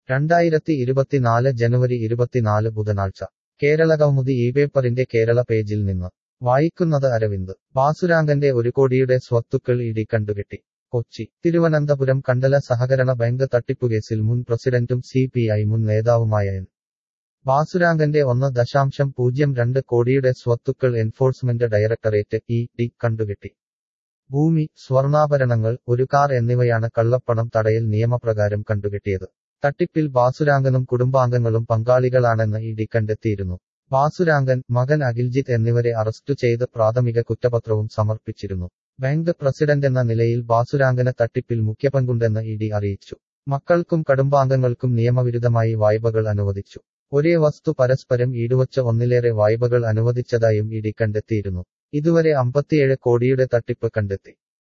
2024 ജനുവരി 24 ബുധനാഴ്ച കേരളകൗമുദി ഇപേപ്പറിന്റെ കേരള പേജിൽ നിന്ന് വായിക്കുന്നത് അരവിന്ദ്. ബാസുരാങ്കന്റെ 1 കോടിയുടെ സ്വത്തുക്കൾ ഇഡി കണ്ടുകെട്ടി. കൊച്ചി. തിരുവനന്തപുരം കണ്ടല സഹകരണ ബാങ്ക് തട്ടിപ്പുകേസിൽ മുൻ പ്രസിഡന്റും CPI മുൻ നേതാവുമായ എൻ. ബാസുരാങ്കന്റെ 1.02 കോടിയുടെ സ്വത്തുക്കൾ എൻഫോഴ്സ്മെന്റ് ഡയറക്ടറേറ്റ് (ED) കണ്ടുകെട്ടി. ഭൂമി, സ്വർണ്ണാഭരണങ്ങൾ, ഒരു കാർ എന്നിവയാണ് കള്ളപ്പണം തടയൽ നിയമപ്രകാരം കണ്ടുകെട്ടിയത്. തട്ടിപ്പിൽ ബാസുരാങ്കനും കുടുംബാംഗങ്ങളും പങ്കാളികളാണെന്ന് ഇഡി കണ്ടെത്തിയിരുന്നു. ബാസുരാങ്കൻ, മകൻ അഖിൽജിത്ത് എന്നിവരെ അറസ്റ്റു ചെയ്ത് പ്രാഥമിക കുറ്റപത്രവും സമർപ്പിച്ചിരുന്നു. ബാങ്ക് പ്രസിഡന്റെന്ന നിലയിൽ ബാസുരാങ്കന് തട്ടിപ്പിൽ മുഖ്യപങ്കുണ്ടെന്ന് ഇഡി അറിയിച്ചു. മക്കൾക്കും കുടുംബാംഗങ്ങൾക്കും നിയമവിരുദ്ധമായി വായ്പകൾ അനുവദിച്ചു. ഒരേ വസ്തു പരസ്പരം ഈടുവച്ച് ഒന്നിലേറെ വായ്പകൾ അനുവദിച്ചതായും ഇഡി കണ്ടെത്തിയിരുന്നു. ഇതുവരെ 57 കോടിയുടെ തട്ടിപ്പ് കണ്ടെത്തി.